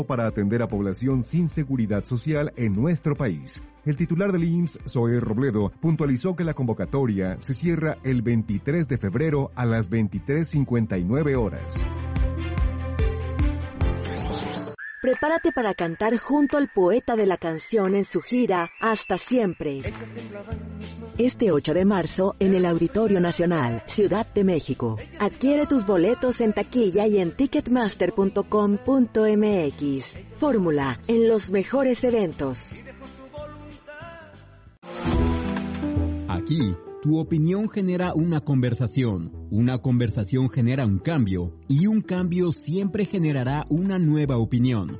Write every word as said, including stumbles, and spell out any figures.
para atender a población sin seguridad social en nuestro país. El titular del I M S S, Zoe Robledo, puntualizó que la convocatoria se cierra el veintitrés de febrero a las veintitrés cincuenta y nueve horas. Prepárate para cantar junto al poeta de la canción en su gira Hasta Siempre. Este ocho de marzo en el Auditorio Nacional, Ciudad de México. Adquiere tus boletos en taquilla y en ticketmaster punto com punto m x. Fórmula, en los mejores eventos. Aquí, tu opinión genera una conversación, una conversación genera un cambio, y un cambio siempre generará una nueva opinión.